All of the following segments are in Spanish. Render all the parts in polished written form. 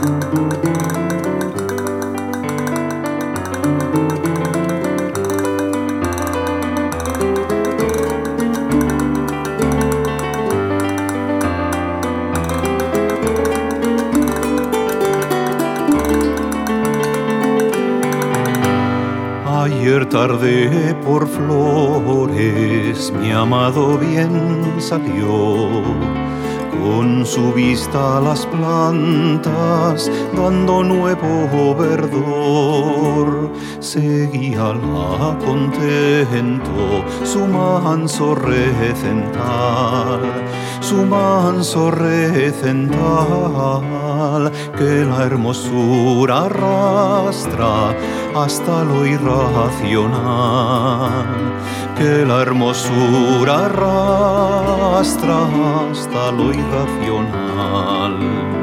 Ayer tarde por Flores mi amado bien salió, con su vista a las plantas dando nuevo verdor. Seguíala contento su manso recental, su manso recental, que la hermosura arrastra hasta lo irracional, que la hermosura arrastra hasta lo irracional.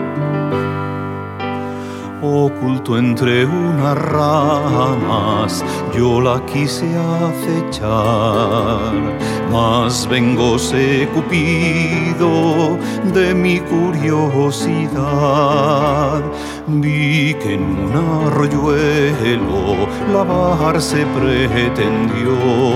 Oculto entre unas ramas yo la quise acechar, mas vengóse Cupido de mi curiosidad. Vi que en un arroyuelo lavarse pretendió,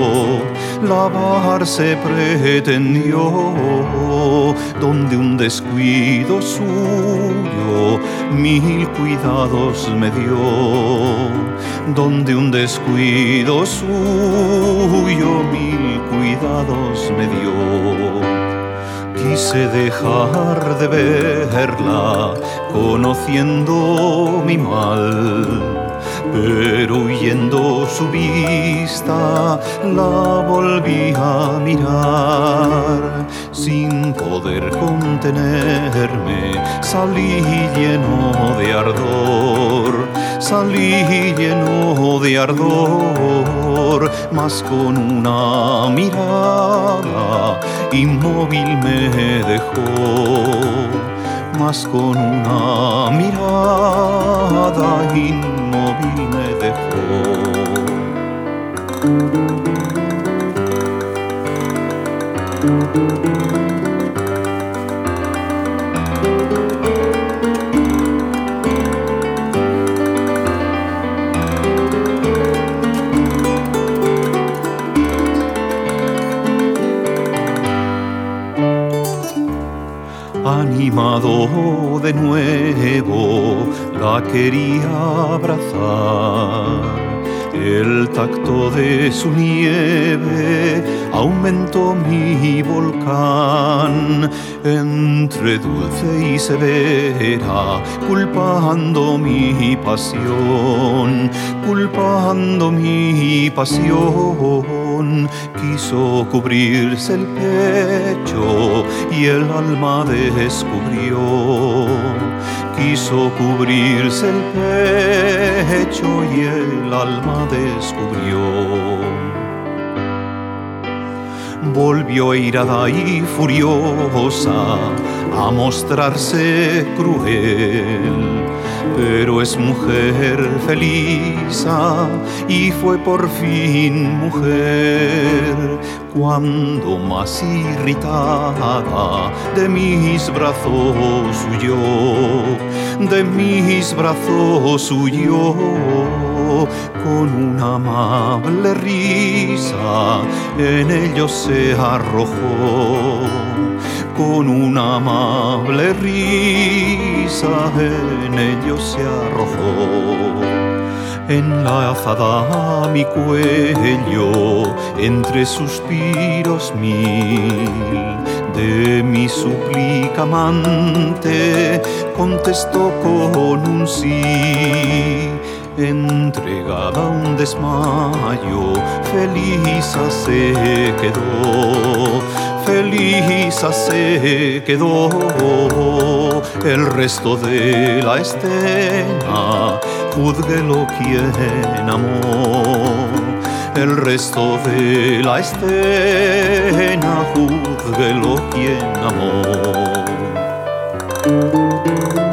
lavarse pretendió, donde un descuido suyo mil cuidados me dio, donde un descuido suyo mil cuidados me dio. Quise dejar de verla, conociendo mi mal, pero huyendo su vista la volví a mirar. Sin poder contenerme salí lleno de ardor, salí lleno de ardor, mas con una mirada inmóvil me dejó, mas con una mirada inmóvil me dejó. Animado de nuevo la quería abrazar. El tacto de su nieve aumentó mi volcán. Entre dulce y severa, culpando mi pasión, culpando mi pasión, quiso cubrirse el pecho y el alma descubrió. Quiso cubrirse el pecho y el alma descubrió. Volvió irada y furiosa a mostrarse cruel, pero es mujer feliz y fue por fin mujer. Cuando más irritada de mis brazos huyó, de mis brazos huyó, con una amable risa en ellos se arrojó, con una amable risa en ellos se arrojó. Enlazada a mi cuello entre suspiros mil, de mi súplica amante contestó con un sí. Entregada a un desmayo, feliz se quedó, feliz se quedó. El resto de la escena júzguelo quien amó, el resto de la escena júzguelo quien amó.